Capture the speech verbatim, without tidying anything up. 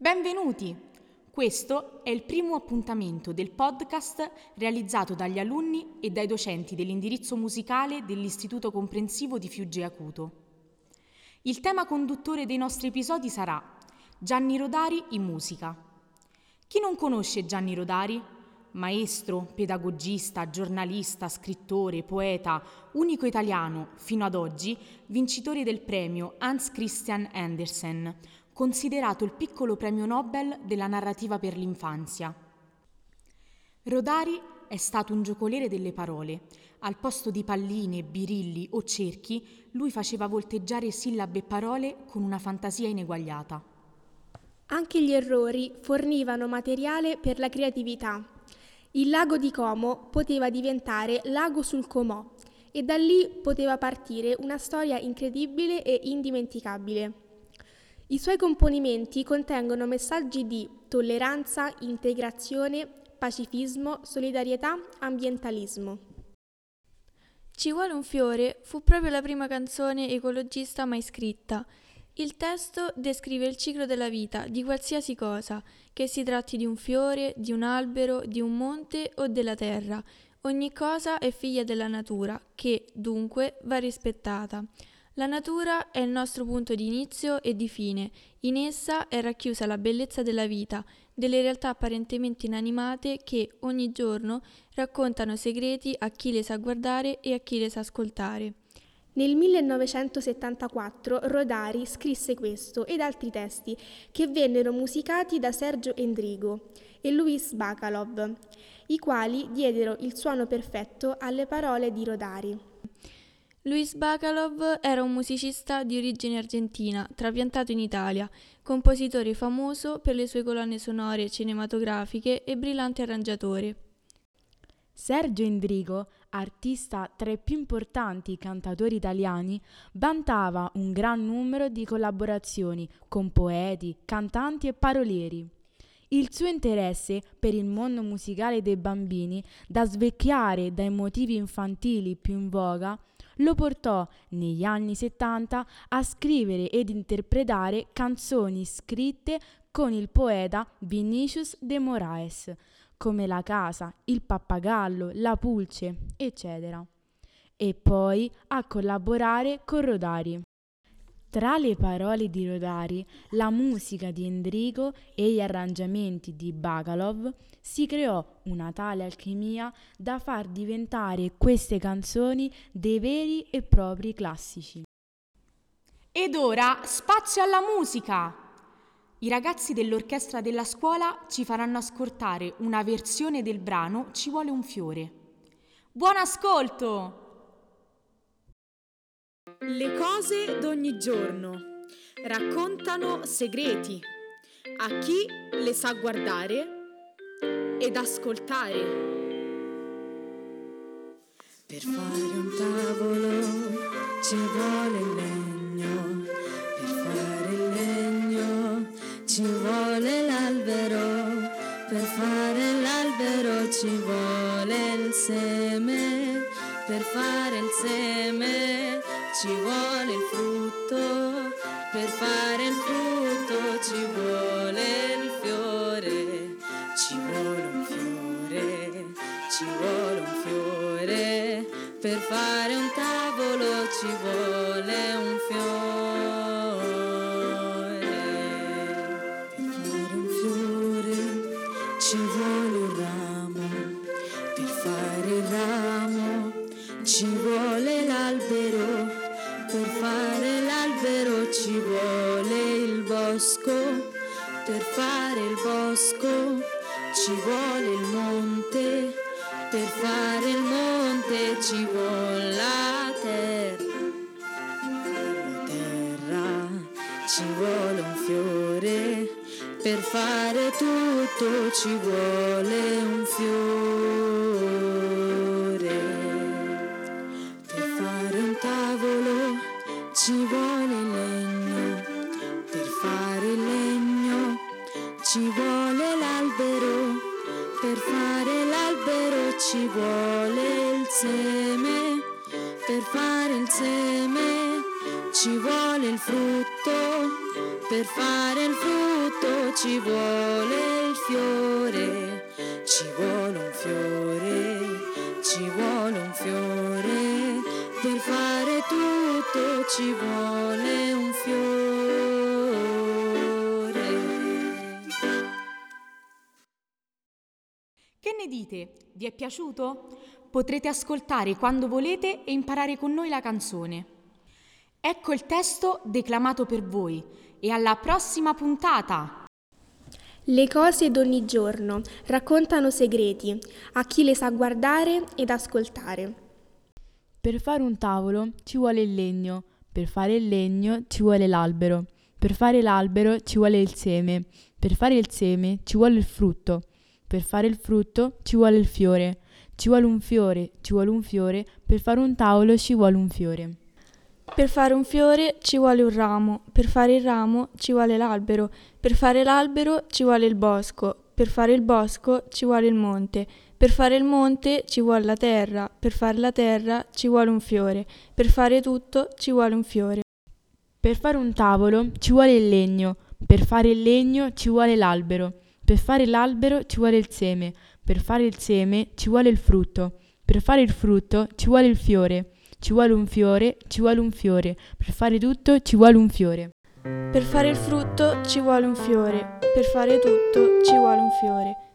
Benvenuti! Questo è il primo appuntamento del podcast realizzato dagli alunni e dai docenti dell'indirizzo musicale dell'Istituto Comprensivo di Fiugge Acuto. Il tema conduttore dei nostri episodi sarà Gianni Rodari in musica. Chi non conosce Gianni Rodari? Maestro, pedagogista, giornalista, scrittore, poeta, unico italiano, fino ad oggi, vincitore del premio Hans Christian Andersen, considerato il piccolo premio Nobel della narrativa per l'infanzia. Rodari è stato un giocoliere delle parole. Al posto di palline, birilli o cerchi, lui faceva volteggiare sillabe e parole con una fantasia ineguagliata. Anche gli errori fornivano materiale per la creatività. Il lago di Como poteva diventare lago sul Comò e da lì poteva partire una storia incredibile e indimenticabile. I suoi componimenti contengono messaggi di tolleranza, integrazione, pacifismo, solidarietà, ambientalismo. Ci vuole un fiore fu proprio la prima canzone ecologista mai scritta. Il testo descrive il ciclo della vita di qualsiasi cosa, che si tratti di un fiore, di un albero, di un monte o della terra. Ogni cosa è figlia della natura, che, dunque, va rispettata. La natura è il nostro punto di inizio e di fine. In essa è racchiusa la bellezza della vita, delle realtà apparentemente inanimate che, ogni giorno, raccontano segreti a chi le sa guardare e a chi le sa ascoltare. Nel millenovecentosettantaquattro Rodari scrisse questo ed altri testi che vennero musicati da Sergio Endrigo e Luis Bacalov, i quali diedero il suono perfetto alle parole di Rodari. Luis Bacalov era un musicista di origine argentina, trapiantato in Italia, compositore famoso per le sue colonne sonore cinematografiche e brillante arrangiatore. Sergio Endrigo, artista tra i più importanti cantatori italiani, vantava un gran numero di collaborazioni con poeti, cantanti e parolieri. Il suo interesse per il mondo musicale dei bambini, da svecchiare dai motivi infantili più in voga, lo portò negli anni settanta a scrivere ed interpretare canzoni scritte con il poeta Vinícius de Moraes, come La casa, Il pappagallo, La pulce, eccetera. E poi a collaborare con Rodari. Tra le parole di Rodari, la musica di Endrigo e gli arrangiamenti di Bacalov si creò una tale alchimia da far diventare queste canzoni dei veri e propri classici. Ed ora spazio alla musica! I ragazzi dell'orchestra della scuola ci faranno ascoltare una versione del brano Ci vuole un fiore. Buon ascolto! Le cose d'ogni giorno raccontano segreti a chi le sa guardare ed ascoltare. Per fare un tavolo ci vuole il legno, per fare il legno ci vuole l'albero, per fare l'albero ci vuole il seme, per fare il seme ci vuole il frutto, per fare il frutto ci vuole il fiore, ci vuole un fiore, ci vuole un fiore, per fare un tavolo ci vuole un fiore, per fare un fiore ci vuole un ramo, per fare il ramo ci vuole l'albero, per fare l'albero ci vuole il bosco, per fare il bosco ci vuole il monte, per fare il monte ci vuole la terra, la terra ci vuole un fiore, per fare tutto ci vuole un fiore. Ci vuole il legno, per fare il legno ci vuole l'albero, per fare l'albero ci vuole il seme, per fare il seme ci vuole il frutto, per fare il frutto ci vuole il fiore, ci vuole un fiore, ci vuole un fiore, per fare tutto ci vuole un fiore. Che ne dite? Vi è piaciuto? Potrete ascoltare quando volete e imparare con noi la canzone. Ecco il testo declamato per voi e alla prossima puntata! Le cose d'ogni giorno raccontano segreti a chi le sa guardare ed ascoltare. Per fare un tavolo ci vuole il legno, per fare il legno ci vuole l'albero, per fare l'albero ci vuole il seme, per fare il seme ci vuole il frutto, per fare il frutto ci vuole il fiore, ci vuole un fiore, ci vuole un fiore, per fare un tavolo ci vuole un fiore. Per fare un fiore ci vuole un ramo, per fare il ramo ci vuole l'albero, per fare l'albero ci vuole il bosco, per fare il bosco ci vuole il monte, per fare il monte ci vuole la terra, per fare la terra ci vuole un fiore, per fare tutto ci vuole un fiore. Per fare un tavolo ci vuole il legno, per fare il legno ci vuole l'albero, per fare l'albero ci vuole il seme, per fare il seme ci vuole il frutto, per fare il frutto ci vuole il fiore. Ci vuole un fiore, ci vuole un fiore, per fare tutto ci vuole un fiore. Per fare il frutto ci vuole un fiore, per fare tutto ci vuole un fiore.